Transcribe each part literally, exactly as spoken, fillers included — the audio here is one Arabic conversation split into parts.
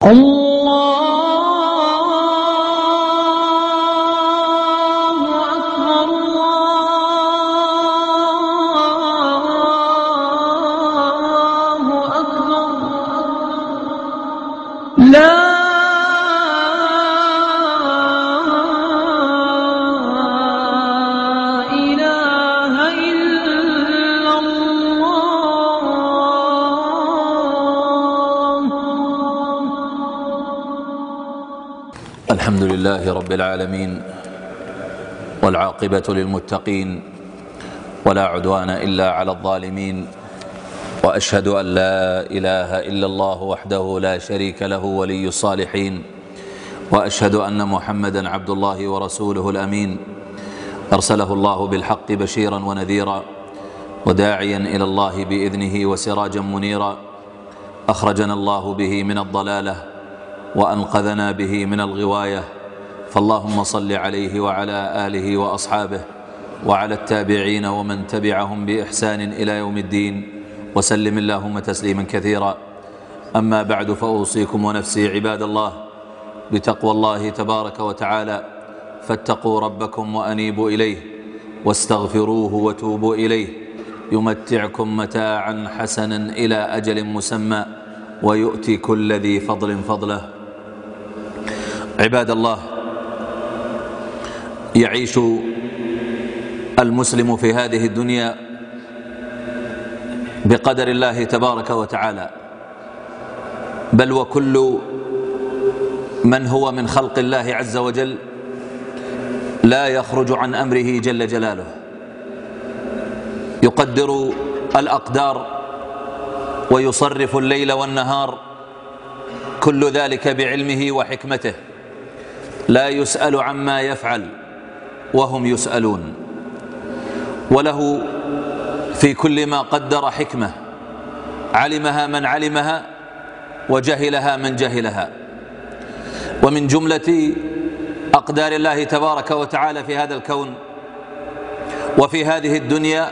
الله أكبر الله أكبر لا إله إلا الله. الحمد لله رب العالمين، والعاقبة للمتقين، ولا عدوان إلا على الظالمين، وأشهد أن لا إله إلا الله وحده لا شريك له ولي الصالحين، وأشهد أن محمدا عبد الله ورسوله الأمين، أرسله الله بالحق بشيرا ونذيرا وداعيا إلى الله بإذنه وسراجا منيرا، أخرجنا الله به من الضلالة وأنقذنا به من الغواية، فاللهم صل عليه وعلى آله وأصحابه وعلى التابعين ومن تبعهم بإحسان إلى يوم الدين، وسلم اللهم تسليما كثيرا. أما بعد، فأوصيكم ونفسي عباد الله بتقوى الله تبارك وتعالى، فاتقوا ربكم وأنيبوا إليه واستغفروه وتوبوا إليه، يمتعكم متاعا حسنا إلى أجل مسمى، ويؤتي كل ذي فضل فضله. عباد الله، يعيش المسلم في هذه الدنيا بقدر الله تبارك وتعالى، بل وكل من هو من خلق الله عز وجل لا يخرج عن أمره جل جلاله، يقدر الأقدار ويصرف الليل والنهار، كل ذلك بعلمه وحكمته، لا يسأل عما يفعل وهم يسألون، وله في كل ما قدر حكمة، علمها من علمها وجهلها من جهلها. ومن جملة أقدار الله تبارك وتعالى في هذا الكون وفي هذه الدنيا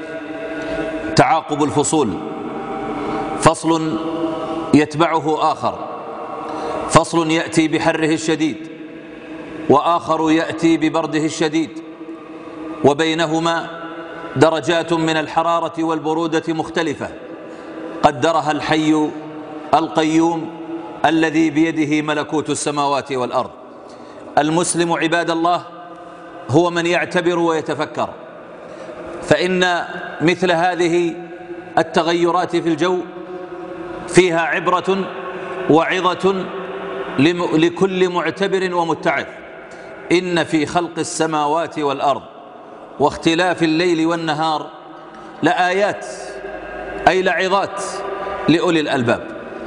تعاقب الفصول، فصل يتبعه آخر، فصل يأتي بحره الشديد وآخر يأتي ببرده الشديد، وبينهما درجات من الحرارة والبرودة مختلفة قدرها الحي القيوم الذي بيده ملكوت السماوات والأرض. المسلم عباد الله هو من يعتبر ويتفكر، فإن مثل هذه التغيرات في الجو فيها عبرة وعظة لكل معتبر ومتعظ. إن في خلق السماوات والأرض واختلاف الليل والنهار لآيات، أي لعظات لأولي الألباب.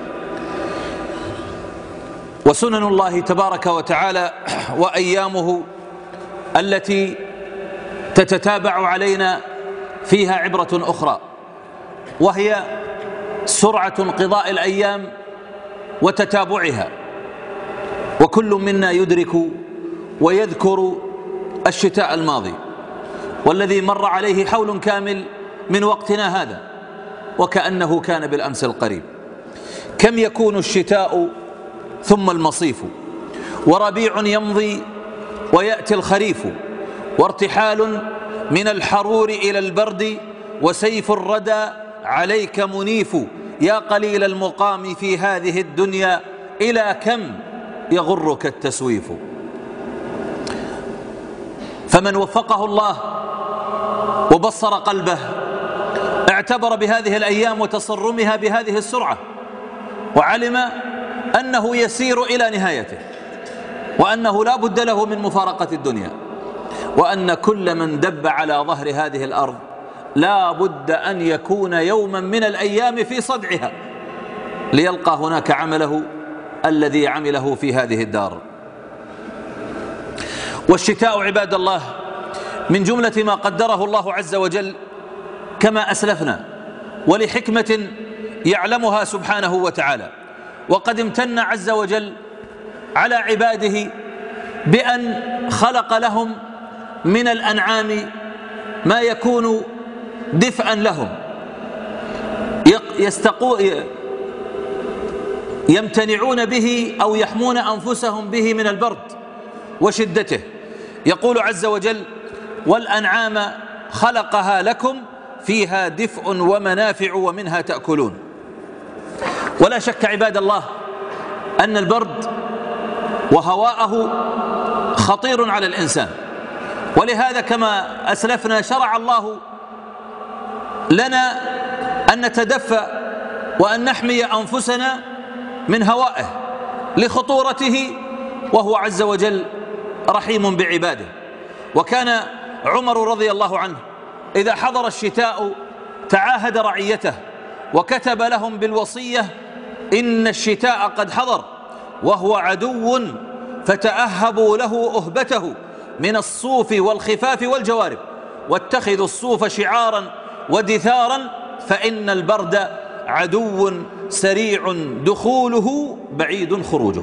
وسنن الله تبارك وتعالى وأيامه التي تتتابع علينا فيها عبرة أخرى، وهي سرعة انقضاء الأيام وتتابعها. وكل منا يدرك ويذكر الشتاء الماضي والذي مر عليه حول كامل من وقتنا هذا، وكأنه كان بالأمس القريب. كم يكون الشتاء ثم المصيف، وربيع يمضي ويأتي الخريف، وارتحال من الحرور إلى البرد، وسيف الردى عليك منيف. يا قليل المقام في هذه الدنيا، إلى كم يغرك التسويف. فمن وفقه الله وبصر قلبه اعتبر بهذه الأيام وتصرمها بهذه السرعة، وعلم أنه يسير إلى نهايته، وأنه لا بد له من مفارقة الدنيا، وأن كل من دب على ظهر هذه الأرض لا بد أن يكون يوما من الأيام في صدعها ليلقى هناك عمله الذي عمله في هذه الدار. والشتاء عباد الله من جملة ما قدره الله عز وجل كما أسلفنا، ولحكمة يعلمها سبحانه وتعالى. وقد امتن عز وجل على عباده بأن خلق لهم من الأنعام ما يكون دفئا لهم، يستقو يمتنعون به أو يحمون أنفسهم به من البرد وشدته. يقول عز وجل: والأنعام خلقها لكم فيها دفء ومنافع ومنها تأكلون. ولا شك عباد الله أن البرد وهواءه خطير على الإنسان، ولهذا كما أسلفنا شرع الله لنا أن نتدفأ وأن نحمي أنفسنا من هوائه لخطورته، وهو عز وجل رحيم بعباده. وكان عمر رضي الله عنه إذا حضر الشتاء تعاهد رعيته وكتب لهم بالوصية: إن الشتاء قد حضر وهو عدو فتأهبوا له أهبته من الصوف والخفاف والجوارب، واتخذوا الصوف شعارا ودثارا فإن البرد عدو سريع دخوله بعيد خروجه.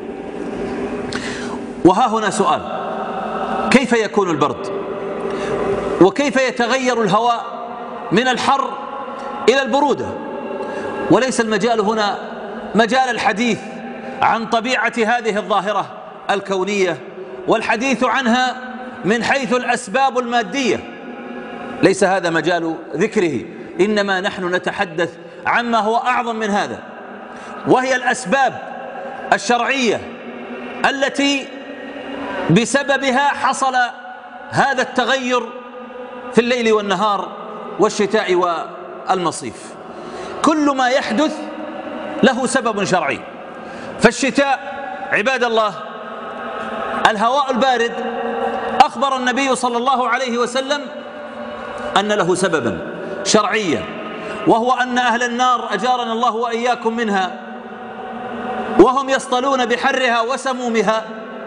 وها هنا سؤال: كيف يكون البرد؟ وكيف يتغير الهواء من الحر إلى البرودة؟ وليس المجال هنا مجال الحديث عن طبيعة هذه الظاهرة الكونية والحديث عنها من حيث الأسباب المادية، ليس هذا مجال ذكره، إنما نحن نتحدث عما هو أعظم من هذا، وهي الأسباب الشرعية التي بسببها حصل هذا التغير في الليل والنهار والشتاء والمصيف. كل ما يحدث له سبب شرعي. فالشتاء عباد الله، الهواء البارد، أخبر النبي صلى الله عليه وسلم أن له سببا شرعيا، وهو أن أهل النار أجارنا الله وإياكم منها وهم يصطلون بحرها وسمومها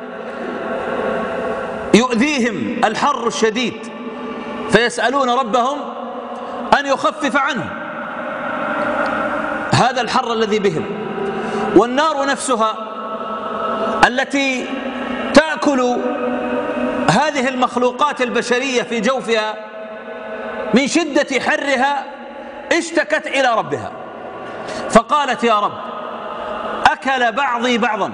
يؤذيهم الحر الشديد، فيسألون ربهم أن يخفف عنهم هذا الحر الذي بهم. والنار نفسها التي تأكل هذه المخلوقات البشرية في جوفها من شدة حرها اشتكت إلى ربها فقالت: يا رب، أكل بعضي بعضا.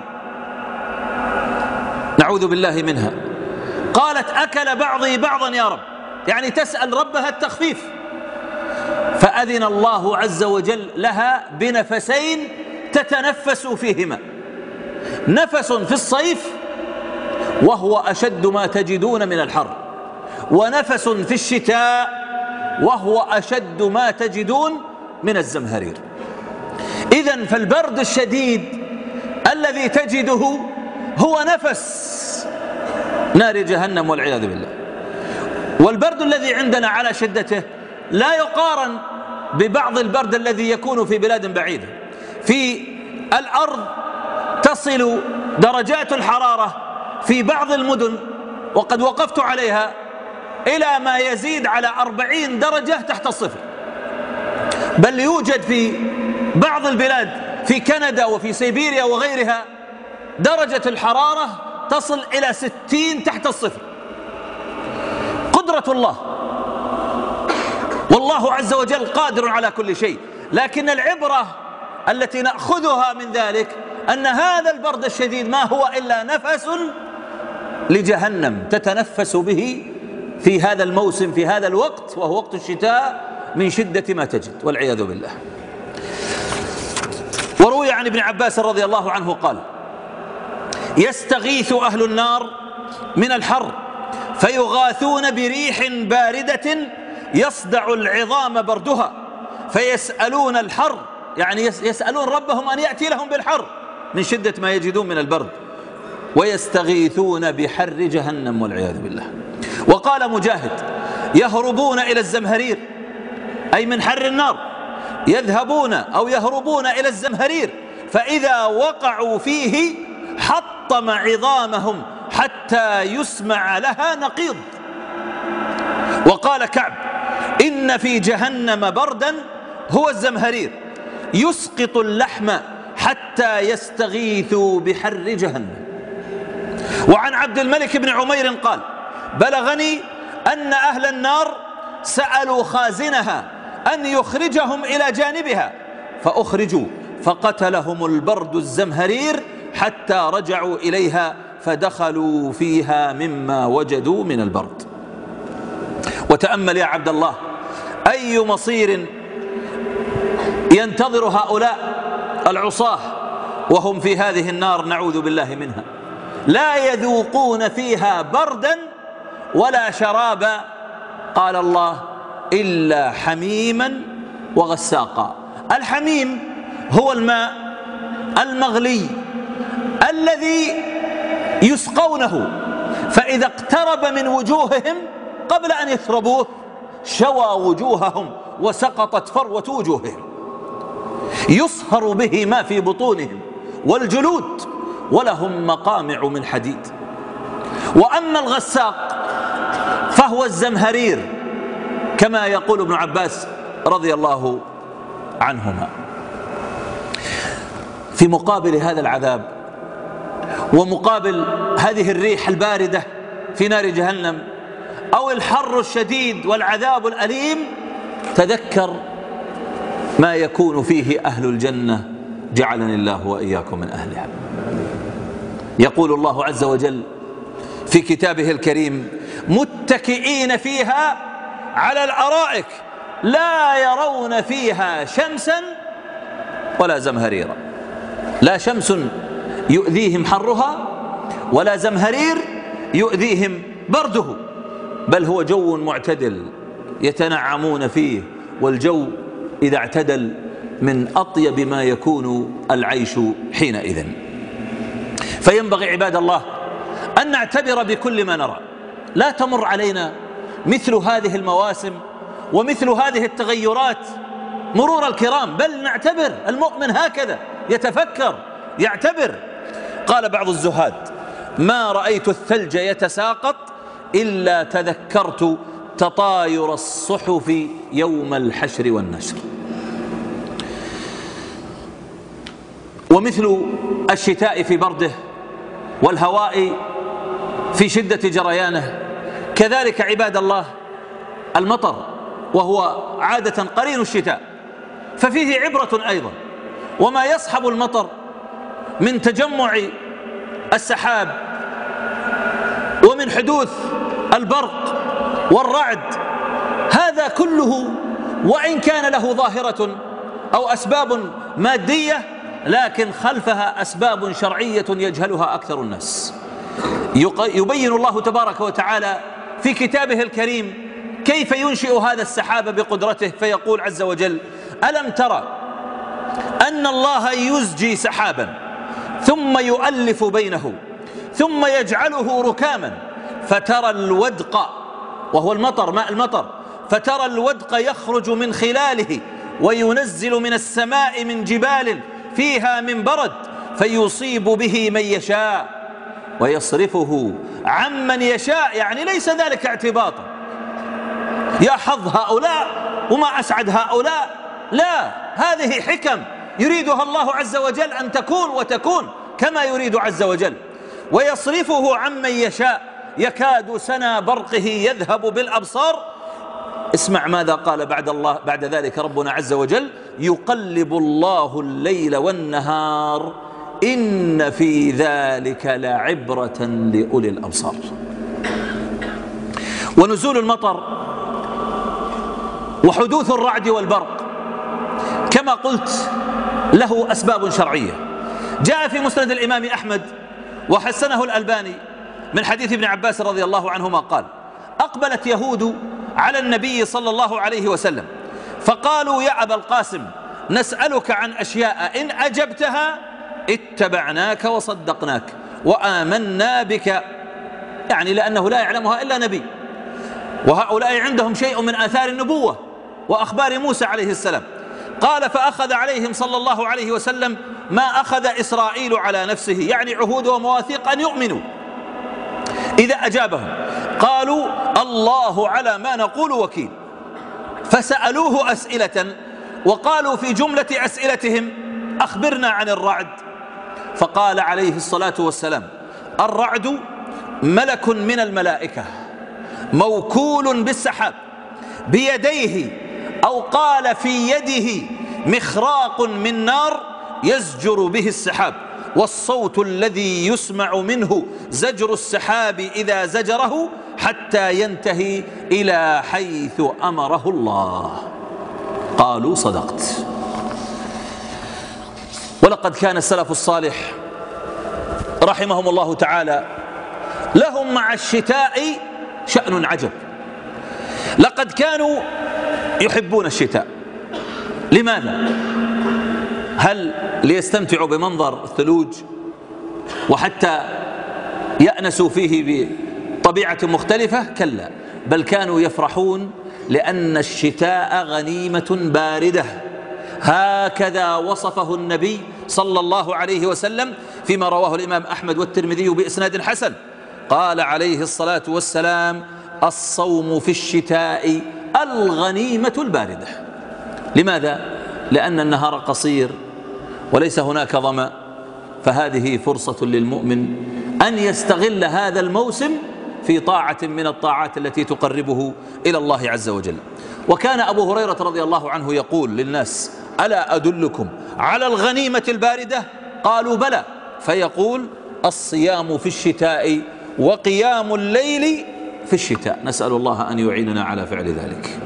نعوذ بالله منها. قالت: أكل بعضي بعضا يا رب، يعني تسأل ربها التخفيف. فأذن الله عز وجل لها بنفسين تتنفس فيهما: نفس في الصيف وهو أشد ما تجدون من الحر، ونفس في الشتاء وهو أشد ما تجدون من الزمهرير. إذن فالبرد الشديد الذي تجده هو نفس نار جهنم والعياذ بالله. والبرد الذي عندنا على شدته لا يقارن ببعض البرد الذي يكون في بلاد بعيدة. في الأرض تصل درجات الحرارة في بعض المدن، وقد وقفت عليها، إلى ما يزيد على أربعين درجة تحت الصفر. بل يوجد في بعض البلاد في كندا وفي سيبيريا وغيرها درجة الحرارة تصل إلى ستين تحت الصفر. قدرة الله، والله عز وجل قادر على كل شيء. لكن العبرة التي نأخذها من ذلك أن هذا البرد الشديد ما هو إلا نفس لجهنم تتنفس به في هذا الموسم، في هذا الوقت، وهو وقت الشتاء، من شدة ما تجد والعياذ بالله. وروي عن ابن عباس رضي الله عنه قال: يستغيث أهل النار من الحر فيغاثون بريح باردة يصدع العظام بردها، فيسألون الحر، يعني يسألون ربهم أن يأتي لهم بالحر من شدة ما يجدون من البرد، ويستغيثون بحر جهنم والعياذ بالله. وقال مجاهد: يهربون إلى الزمهرير، أي من حر النار، يذهبون أو يهربون إلى الزمهرير، فإذا وقعوا فيه حطم عظامهم حتى يسمع لها نقيض. وقال كعب: إن في جهنم بردا هو الزمهرير يسقط اللحم حتى يستغيثوا بحر جهنم. وعن عبد الملك بن عمير قال: بلغني أن أهل النار سألوا خازنها أن يخرجهم إلى جانبها، فأخرجوا فقتلهم البرد الزمهرير حتى رجعوا إليها فدخلوا فيها مما وجدوا من البرد. وتأمل يا عبد الله أي مصير ينتظر هؤلاء العصاة وهم في هذه النار، نعوذ بالله منها، لا يذوقون فيها بردا ولا شرابا، قال الله إلا حميما وغساقا. الحميم هو الماء المغلي الذي يسقونه، فإذا اقترب من وجوههم قبل أن يشربوه شوى وجوههم وسقطت فروة وجوههم، يصهر به ما في بطونهم والجلود، ولهم مقامع من حديد. وأما الغساق فهو الزمهرير كما يقول ابن عباس رضي الله عنهما. في مقابل هذا العذاب ومقابل هذه الريح الباردة في نار جهنم أو الحر الشديد والعذاب الأليم، تذكر ما يكون فيه أهل الجنة، جعلني الله وإياكم من أهلها. يقول الله عز وجل في كتابه الكريم: متكئين فيها على الأرائك لا يرون فيها شمسا ولا زمهريرا. لا شمس يؤذيهم حرها ولا زمهرير يؤذيهم برده، بل هو جو معتدل يتنعمون فيه، والجو إذا اعتدل من أطيب ما يكون العيش حينئذ. فينبغي عباد الله أن نعتبر بكل ما نرى، لا تمر علينا مثل هذه المواسم ومثل هذه التغيرات مرور الكرام، بل نعتبر. المؤمن هكذا يتفكر يعتبر. قال بعض الزهاد: ما رأيت الثلج يتساقط إلا تذكرت تطاير الصحف يوم الحشر والنشر. ومثل الشتاء في برده والهواء في شدة جريانه، كذلك عباد الله المطر، وهو عادة قرين الشتاء، ففيه عبرة أيضا. وما يصحب المطر من تجمع السحاب ومن حدوث البرق والرعد، هذا كله وإن كان له ظاهرة أو أسباب مادية، لكن خلفها أسباب شرعية يجهلها أكثر الناس. يبين الله تبارك وتعالى في كتابه الكريم كيف ينشئ هذا السحاب بقدرته، فيقول عز وجل: ألم ترى أن الله يزجي سحابا ثم يؤلف بينه ثم يجعله ركاما فترى الودق، وهو المطر، ماء المطر، فترى الودق يخرج من خلاله وينزل من السماء من جبال فيها من برد فيصيب به من يشاء ويصرفه عمن يشاء. يعني ليس ذلك اعتباطا يا حظ هؤلاء وما أسعد هؤلاء، لا، هذه حكم يريدها الله عز وجل أن تكون وتكون كما يريد عز وجل. ويصرفه عمن يشاء يكاد سنا برقه يذهب بالأبصار. اسمع ماذا قال بعد الله بعد ذلك ربنا عز وجل: يقلب الله الليل والنهار إن في ذلك لعبرة لأولي الأبصار. ونزول المطر وحدوث الرعد والبرق كما قلت له أسباب شرعية. جاء في مسند الإمام أحمد وحسنه الألباني من حديث ابن عباس رضي الله عنهما قال: أقبلت يهود على النبي صلى الله عليه وسلم فقالوا: يا أبا القاسم نسألك عن أشياء إن أجبتها اتبعناك وصدقناك وآمنا بك، يعني لأنه لا يعلمها إلا نبي، وهؤلاء عندهم شيء من آثار النبوة وأخبار موسى عليه السلام. قال: فأخذ عليهم صلى الله عليه وسلم ما أخذ إسرائيل على نفسه، يعني عهود ومواثيق أن يؤمنوا إذا أجابهم. قالوا: الله على ما نقول وكيل. فسألوه أسئلة وقالوا في جملة أسئلتهم: أخبرنا عن الرعد. فقال عليه الصلاة والسلام: الرعد ملك من الملائكة موكول بالسحاب بيديه، أو قال في يده مخراق من نار يزجر به السحاب، والصوت الذي يسمع منه زجر السحاب إذا زجره حتى ينتهي إلى حيث أمره الله. قالوا صدقت. ولقد كان السلف الصالح رحمهم الله تعالى لهم مع الشتاء شأن عجب. لقد كانوا يحبون الشتاء. لماذا؟ هل ليستمتعوا بمنظر الثلوج وحتى يأنسوا فيه بطبيعة مختلفة؟ كلا، بل كانوا يفرحون لأن الشتاء غنيمة باردة. هكذا وصفه النبي صلى الله عليه وسلم فيما رواه الإمام أحمد والترمذي بإسناد حسن. قال عليه الصلاة والسلام: الصوم في الشتاء الغنيمة الباردة. لماذا؟ لأن النهار قصير وليس هناك ظمأ، فهذه فرصة للمؤمن أن يستغل هذا الموسم في طاعة من الطاعات التي تقربه إلى الله عز وجل. وكان أبو هريرة رضي الله عنه يقول للناس: ألا أدلكم على الغنيمة الباردة؟ قالوا بلى. فيقول: الصيام في الشتاء وقيام الليل في الشتاء. نسأل الله أن يعيننا على فعل ذلك.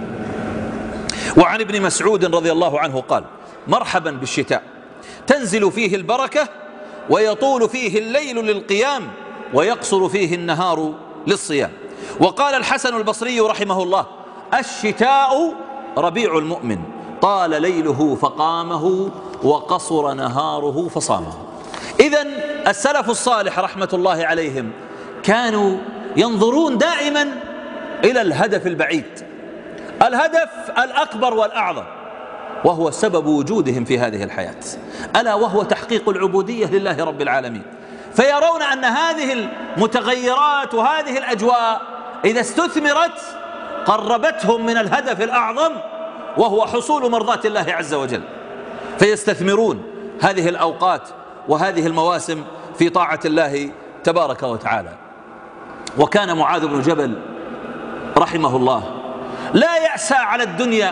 وعن ابن مسعود رضي الله عنه قال: مرحبا بالشتاء، تنزل فيه البركة ويطول فيه الليل للقيام ويقصر فيه النهار للصيام. وقال الحسن البصري رحمه الله: الشتاء ربيع المؤمن، طال ليله فقامه وقصر نهاره فصامه. إذن السلف الصالح رحمة الله عليهم كانوا ينظرون دائما إلى الهدف البعيد، الهدف الأكبر والأعظم، وهو سبب وجودهم في هذه الحياة، ألا وهو تحقيق العبودية لله رب العالمين. فيرون أن هذه المتغيرات وهذه الأجواء إذا استثمرت قربتهم من الهدف الأعظم، وهو حصول مرضاة الله عز وجل. فيستثمرون هذه الأوقات وهذه المواسم في طاعة الله تبارك وتعالى. وكان معاذ بن جبل رحمه الله لا يأسى على الدنيا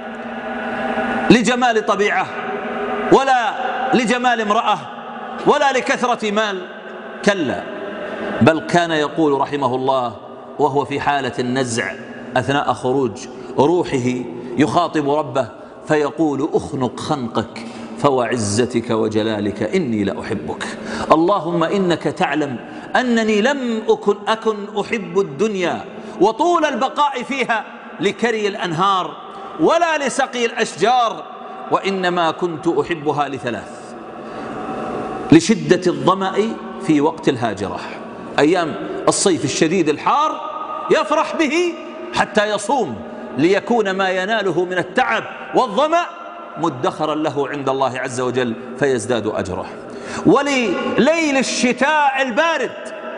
لجمال طبيعة ولا لجمال امرأة ولا لكثرة مال، كلا، بل كان يقول رحمه الله وهو في حالة النزع أثناء خروج روحه يخاطب ربه فيقول: أخنق خنقك فوعزتك وجلالك إني لأحبك، اللهم إنك تعلم أنني لم أكن, أكن أحب الدنيا وطول البقاء فيها لكري الأنهار ولا لسقي الأشجار، وإنما كنت أحبها لثلاث: لشدة الظمأ في وقت الهاجرة، أيام الصيف الشديد الحار يفرح به حتى يصوم ليكون ما يناله من التعب والظمأ مدخرا له عند الله عز وجل فيزداد أجره. ولليل الشتاء البارد،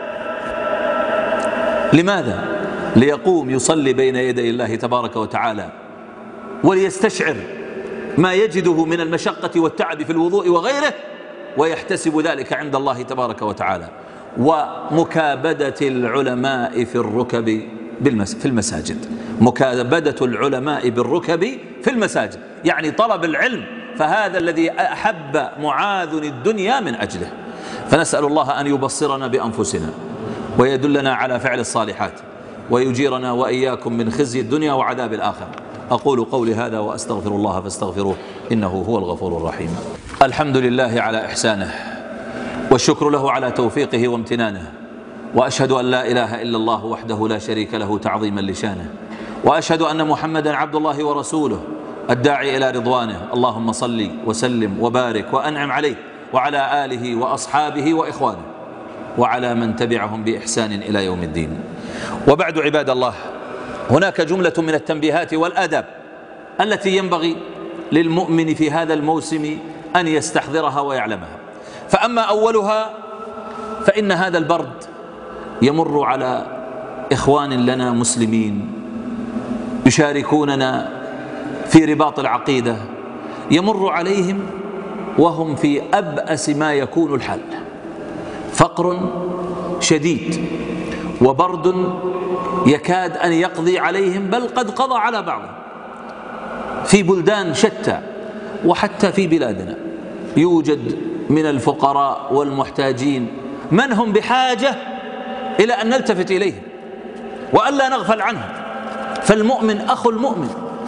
لماذا؟ ليقوم يصلي بين يدي الله تبارك وتعالى وليستشعر ما يجده من المشقة والتعب في الوضوء وغيره، ويحتسب ذلك عند الله تبارك وتعالى. ومكابدة العلماء في الركب في المساجد، مكابدة العلماء بالركب في المساجد، يعني طلب العلم، فهذا الذي أحب معاذ الدنيا من أجله. فنسأل الله أن يبصرنا بأنفسنا ويدلنا على فعل الصالحات ويجيرنا وإياكم من خزي الدنيا وعذاب الآخرة. أقول قولي هذا وأستغفر الله فاستغفروه إنه هو الغفور الرحيم. الحمد لله على إحسانه والشكر له على توفيقه وامتنانه، وأشهد أن لا إله إلا الله وحده لا شريك له تعظيما لشانه، وأشهد أن محمدا عبد الله ورسوله الداعي إلى رضوانه. اللهم صل وسلم وبارك وأنعم عليه وعلى آله وأصحابه وإخوانه وعلى من تبعهم بإحسان إلى يوم الدين. وبعد عباد الله، هناك جملة من التنبيهات والآداب التي ينبغي للمؤمن في هذا الموسم أن يستحضرها ويعلمها. فأما أولها فإن هذا البرد يمر على إخوان لنا مسلمين يشاركوننا في رباط العقيدة، يمر عليهم وهم في أبأس ما يكون الحال، فقر شديد وبرد يكاد أن يقضي عليهم، بل قد قضى على بعضهم في بلدان شتى وحتى في بلادنا. يوجد من الفقراء والمحتاجين من هم بحاجة إلى أن نلتفت إليهم وألا نغفل عنهم. فالمؤمن أخو المؤمن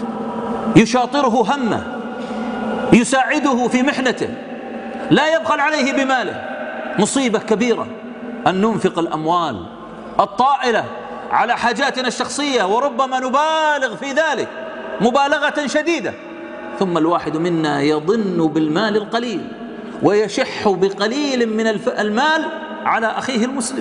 يشاطره همه، يساعده في محنته، لا يبخل عليه بماله. مصيبة كبيرة أن ننفق الأموال الطائلة على حاجاتنا الشخصية، وربما نبالغ في ذلك مبالغة شديدة، ثم الواحد منا يظن بالمال القليل ويشح بقليل من المال على أخيه المسلم،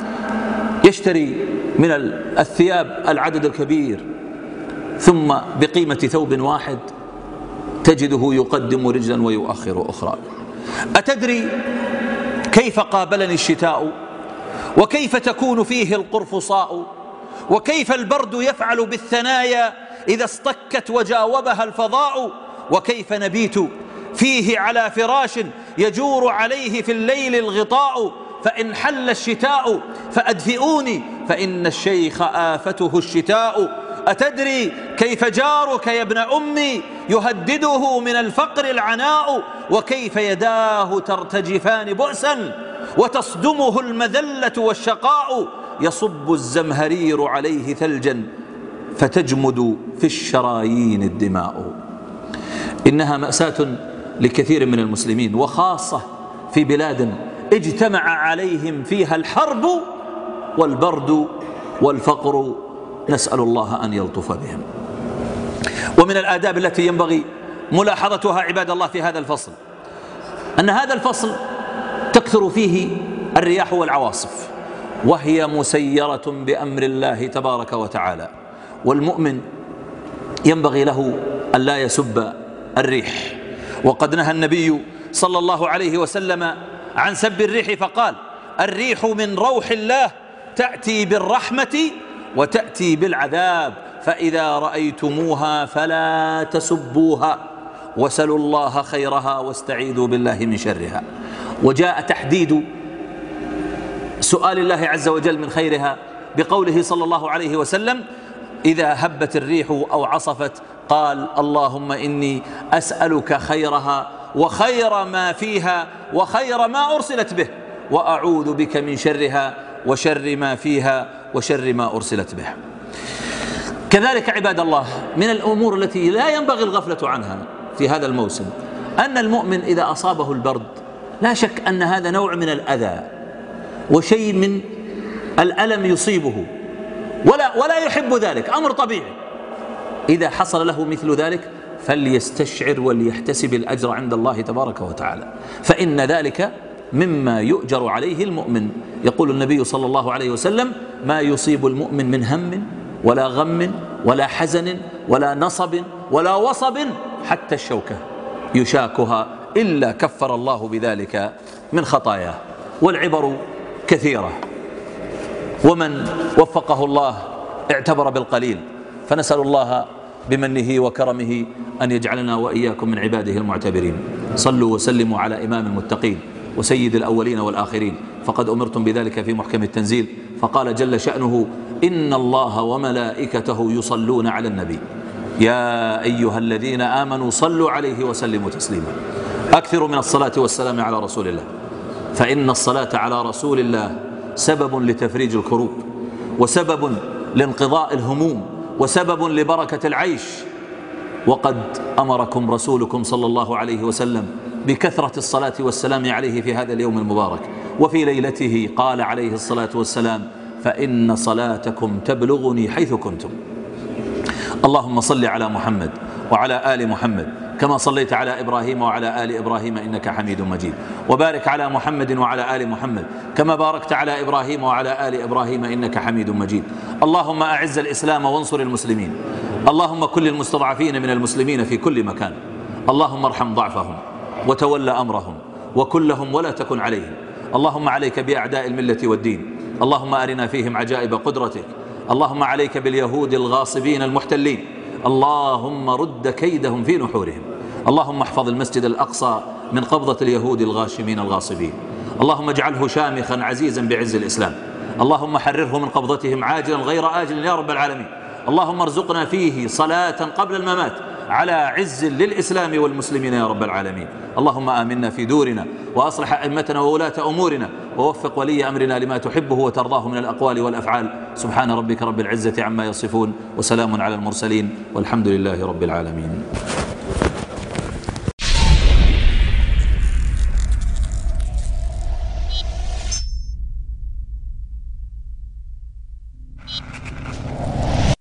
يشتري من الثياب العدد الكبير، ثم بقيمة ثوب واحد تجده يقدم رجلا ويؤخر أخرى. أتدري كيف قابلني الشتاء، وكيف تكون فيه القرفصاء، وكيف البرد يفعل بالثنايا إذا اصطكت وجاوبها الفضاء، وكيف نبيت فيه على فراش يجور عليه في الليل الغطاء، فإن حل الشتاء فأدفئوني فإن الشيخ آفته الشتاء. أتدري كيف جارك يا ابن أمي يهدده من الفقر العناء، وكيف يداه ترتجفان بؤسا وتصدمه المذلة والشقاء، يصب الزمهرير عليه ثلجا فتجمد في الشرايين الدماء. إنها مأساة لكثير من المسلمين، وخاصة في بلاد اجتمع عليهم فيها الحرب والبرد والفقر، نسأل الله أن يلطف بهم. ومن الآداب التي ينبغي ملاحظتها عباد الله في هذا الفصل أن هذا الفصل تكثر فيه الرياح والعواصف، وهي مسيرة بأمر الله تبارك وتعالى، والمؤمن ينبغي له أن لا يسب الريح. وقد نهى النبي صلى الله عليه وسلم عن سب الريح فقال: الريح من روح الله تأتي بالرحمة وتأتي بالعذاب، فإذا رأيتموها فلا تسبوها وسلوا الله خيرها واستعيذوا بالله من شرها. وجاء تحديد سؤال الله عز وجل من خيرها بقوله صلى الله عليه وسلم: إذا هبت الريح أو عصفت قال: اللهم إني أسألك خيرها وخير ما فيها وخير ما أرسلت به، وأعوذ بك من شرها وشر ما فيها وشر ما أرسلت به. كذلك عباد الله من الأمور التي لا ينبغي الغفلة عنها في هذا الموسم أن المؤمن إذا أصابه البرد لا شك أن هذا نوع من الأذى وشيء من الألم يصيبه، ولا, ولا يحب ذلك، أمر طبيعي. إذا حصل له مثل ذلك فليستشعر وليحتسب الأجر عند الله تبارك وتعالى، فإن ذلك مما يؤجر عليه المؤمن. يقول النبي صلى الله عليه وسلم: ما يصيب المؤمن من هم ولا غم ولا حزن ولا نصب ولا وصب حتى الشوكة يشاكها إلا كفر الله بذلك من خطاياه. والعبر كثيرة، ومن وفقه الله اعتبر بالقليل، فنسأل الله بمنه وكرمه أن يجعلنا وإياكم من عباده المعتبرين. صلوا وسلموا على إمام المتقين وسيد الأولين والآخرين، فقد أمرتم بذلك في محكم التنزيل، فقال جل شأنه: إن الله وملائكته يصلون على النبي يا أيها الذين آمنوا صلوا عليه وسلموا تسليما. أكثروا من الصلاة والسلام على رسول الله، فإن الصلاة على رسول الله سبب لتفريج الكروب، وسبب لانقضاء الهموم، وسبب لبركة العيش. وقد أمركم رسولكم صلى الله عليه وسلم بكثرة الصلاة والسلام عليه في هذا اليوم المبارك، وفي ليلته قال عليه الصلاة والسلام: فإن صلاتكم تبلغني حيث كنتم. اللهم صل على محمد وعلى آل محمد كما صليت على إبراهيم وعلى آل إبراهيم إنك حميد مجيد، وبارك على محمد وعلى آل محمد كما باركت على إبراهيم وعلى آل إبراهيم إنك حميد مجيد. اللهم أعز الإسلام وانصر المسلمين، اللهم كل المستضعفين من المسلمين في كل مكان، اللهم ارحم ضعفهم وتولى أمرهم وكلهم ولا تكن عليهم. اللهم عليك بأعداء الملة والدين، اللهم أرنا فيهم عجائب قدرتك، اللهم عليك باليهود الغاصبين المحتلين، اللهم رد كيدهم في نحورهم. اللهم احفظ المسجد الأقصى من قبضة اليهود الغاشمين الغاصبين، اللهم اجعله شامخا عزيزا بعز الإسلام، اللهم حرره من قبضتهم عاجلا غير آجل يا رب العالمين. اللهم ارزقنا فيه صلاة قبل الممات على عز للإسلام والمسلمين يا رب العالمين. اللهم آمنا في دورنا وأصلح أئمتنا وولاة أمورنا ووفق ولي أمرنا لما تحبه وترضاه من الأقوال والأفعال. سبحان ربك رب العزة عما يصفون وسلام على المرسلين والحمد لله رب العالمين.